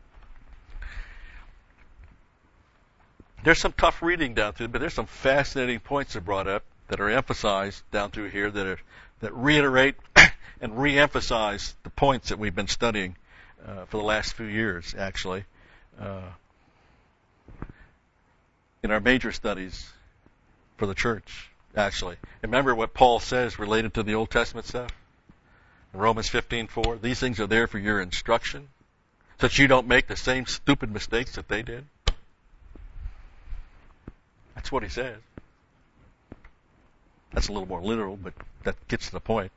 There's some tough reading down through, but there's some fascinating points that are brought up that are emphasized down through here that reiterate and re-emphasize the points that we've been studying for the last few years, actually, in our major studies for the church, actually. Remember what Paul says related to the Old Testament stuff? In Romans 15:4, these things are there for your instruction, so that you don't make the same stupid mistakes that they did. That's what he says. That's a little more literal, but that gets to the point.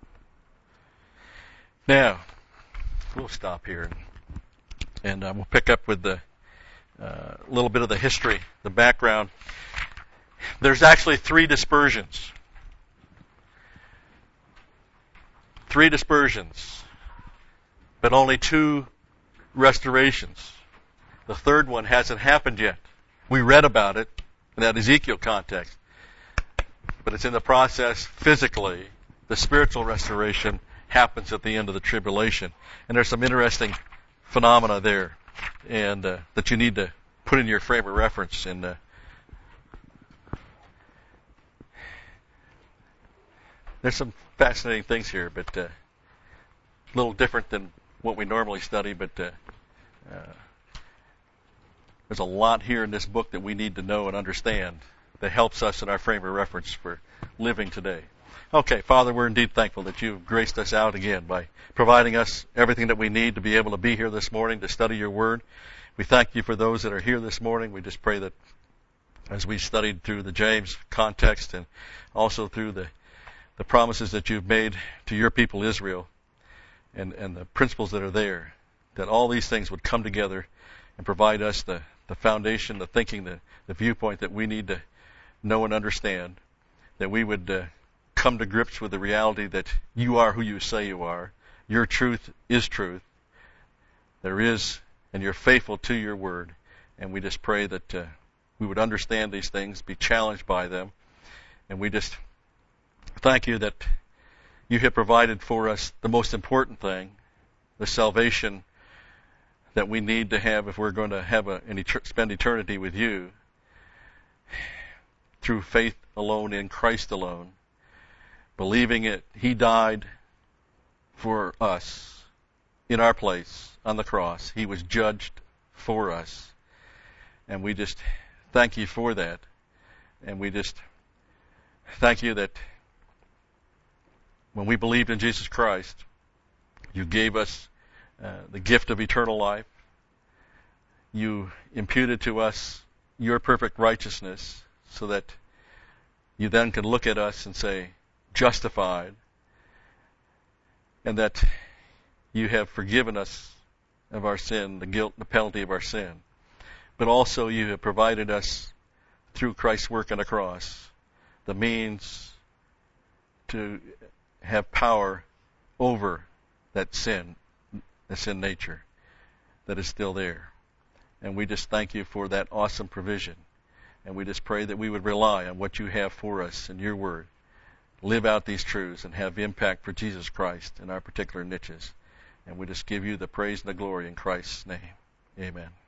Now, we'll stop here, and we'll pick up with the little bit of the history, the background. There's actually 3 dispersions. 3 dispersions, but only 2 restorations. The third one hasn't happened yet. We read about it in that Ezekiel context, but it's in the process physically The spiritual restoration happens at the end of the tribulation. And there's some interesting phenomena there, and that you need to put in your frame of reference. And there's some fascinating things here, but a little different than what we normally study. But there's a lot here in this book that we need to know and understand that helps us in our frame of reference for living today. Okay, Father, we're indeed thankful that you've graced us out again by providing us everything that we need to be able to be here this morning to study your word. We thank you for those that are here this morning. We just pray that as we studied through the James context and also through the promises that you've made to your people Israel and the principles that are there, that all these things would come together and provide us the foundation, the thinking, the viewpoint that we need to know and understand, that we would come to grips with the reality that you are who you say you are. Your truth is truth. There is, and you're faithful to your word. And we just pray that we would understand these things, be challenged by them. And we just thank you that you have provided for us the most important thing, the salvation that we need to have if we're going to have spend eternity with you, through faith alone in Christ alone. Believing it, he died for us in our place on the cross. He was judged for us. And we just thank you for that. And we just thank you that when we believed in Jesus Christ, you gave us the gift of eternal life. You imputed to us your perfect righteousness so that you then could look at us and say, justified, and that you have forgiven us of our sin, the guilt, the penalty of our sin. But also you have provided us, through Christ's work on the cross, the means to have power over that sin, the sin nature that is still there. And we just thank you for that awesome provision. And we just pray that we would rely on what you have for us in your word. Live out these truths and have impact for Jesus Christ in our particular niches. And we just give you the praise and the glory in Christ's name. Amen.